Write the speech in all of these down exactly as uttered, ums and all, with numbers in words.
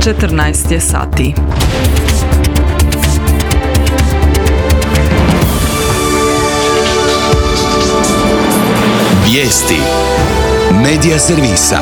četrnaest je sati. Vijesti Medija servisa.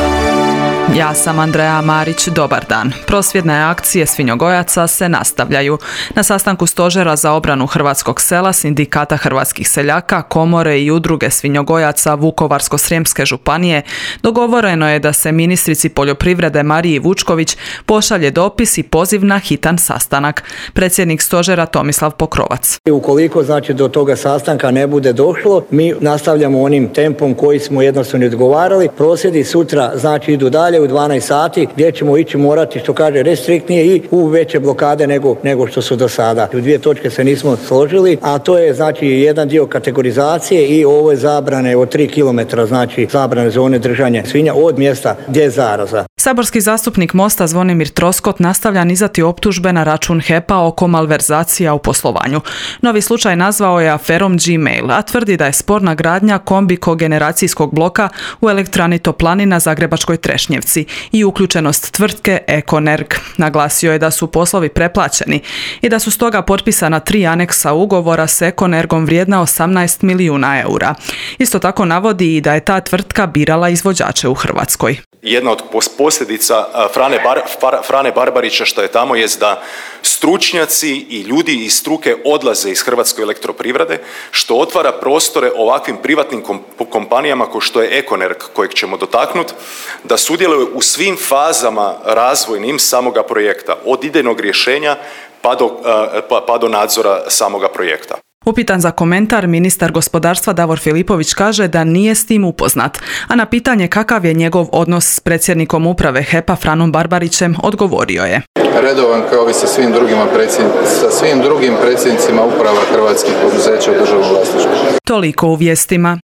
Ja sam Andreja Marić, dobar dan. Prosvjedne akcije svinjogojaca se nastavljaju. Na sastanku Stožera za obranu hrvatskog sela, Sindikata hrvatskih seljaka, Komore i udruge svinjogojaca Vukovarsko-srijemske županije dogovoreno je da se ministrici poljoprivrede Mariji Vučković pošalje dopis i poziv na hitan sastanak. Predsjednik Stožera Tomislav Pokrovac. Ukoliko znači do toga sastanka ne bude došlo, mi nastavljamo onim tempom koji smo jednostavno odgovarali. Prosvjedi sutra znači idu dalje u dvanaest sati gdje ćemo ići morati, što kaže, restriktnije i u veće blokade nego, nego što su do sada. U dvije točke se nismo složili, a to je znači jedan dio kategorizacije i ovo je zabrane od tri kilometra, znači zabrane zone držanja svinja od mjesta gdje je zaraza. Saborski zastupnik Mosta Zvonimir Troskot nastavlja nizati optužbe na račun H E P-a oko malverzacija u poslovanju. Novi slučaj nazvao je aferom Gmail, a tvrdi da je sporna gradnja kombi kogeneracijskog bloka u elektrani Toplani na Zagrebačkoj Trešnjevci i uključenost tvrtke Ekonerg. Naglasio je da su poslovi preplaćeni i da su stoga potpisana tri aneksa ugovora s Ekonergom vrijedna osamnaest milijuna eura. Isto tako navodi i da je ta tvrtka birala izvođače u Hrvatskoj. Jedna od posljedica Frane, Bar, Frane Barbarića što je tamo jest da stručnjaci i ljudi iz struke odlaze iz Hrvatske elektroprivrede, što otvara prostore ovakvim privatnim kompanijama kao što je Ekonerg, kojeg ćemo dotaknuti, da sudjeluju u svim fazama razvojnim samoga projekta, od idejnog rješenja pa do, pa, pa do nadzora samoga projekta. Upitan za komentar, ministar gospodarstva Davor Filipović kaže da nije s tim upoznat, a na pitanje kakav je njegov odnos s predsjednikom uprave H E P-a Franom Barbarićem odgovorio je. Redovan kao i sa svim drugim, sa svim drugim predsjednicima uprava hrvatskih poduzeća u državnom vlasništvu. Toliko u vijestima.